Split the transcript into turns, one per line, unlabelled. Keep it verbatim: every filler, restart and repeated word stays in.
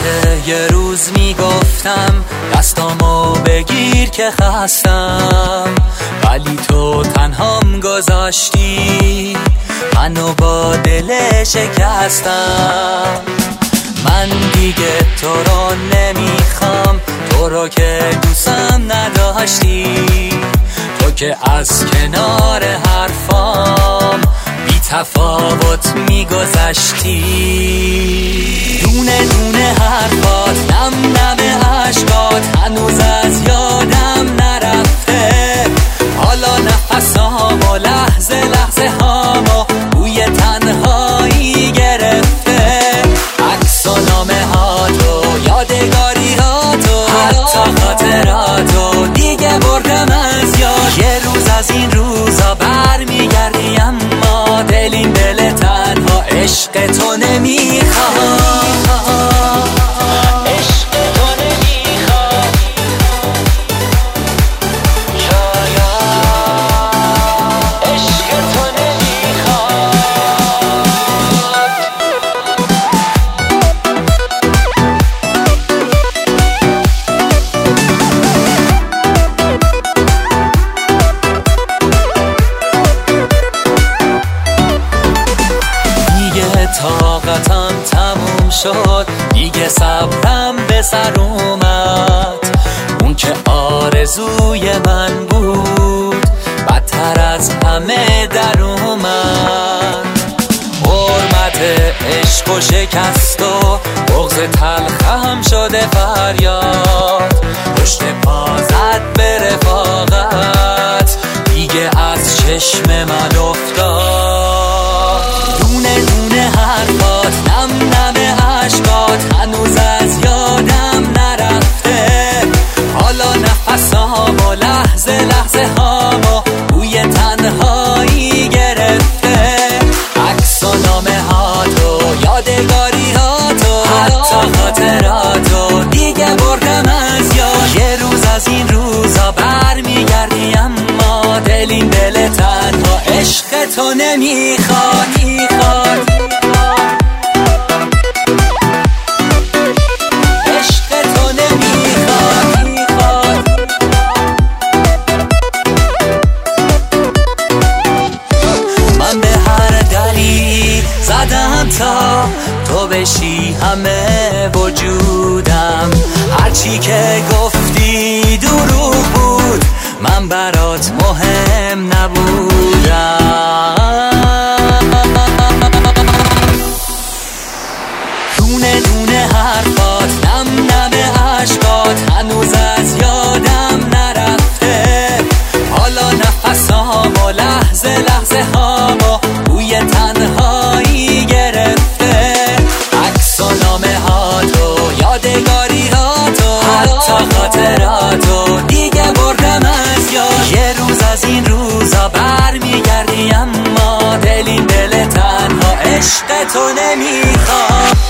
که یه روز میگفتم دستامو بگیر که خستم، ولی تو تنهام گذاشتی منو با دل شکستم. من دیگه تو رو نمیخوام، تو رو که دوستم نداشتی، تو که از کنار حرفام بی تفاوت میگذشتی. دونه دونه حرفات، نم نم عشقات هنوز از یادم نرفته. حالا نفسام و لحظه لحظه هامو بوی تنهایی گرفته. عکس و نامه هاتو، یادگاری هاتو، حتی خاطراتو دیگه بردم از یاد. یه روز از این روزا برمیگردی اما دل این دل تنها عشق تو نمیخواد. طاقتم تموم شد، دیگه صبرم به سر اومد. اون که آرزوی من بود بدتر از همه در اومد. حرمت عشق و شکست و بغض تلخم شده فریاد. پشت پا زد به رفاقت، دیگه از چشم من افتاد. دونه دونه حرفات، نم نم عشقات هنوز از یادم نرفته. حالا نفسام و لحظه لحظه هامو بوی تنهایی گرفته. عکس و نامه هاتو، یادگاری هاتو، حتی خاطراتو دیگه بردم از یاد. یه روز از این روزا برمیگردی اما دل این دل تنها عشق تو نمیخواد. تا تو بشی همه وجودم، هرچی که گفتی دروغ بود، من برات مهم نبودم. دونه دونه حرفات، نم نم عشقات هنوز از یادم نرفته. حالا نفسام و لحظه لحظه هامو بوی تنهایی گرفته. عکس و نامه هاتو، یادگاری هاتو، حتی خاطراتو دیگه بردم از یاد. یه روز از این روزا برمیگردی اما دل این دل تنها عشق تو نمیخواد.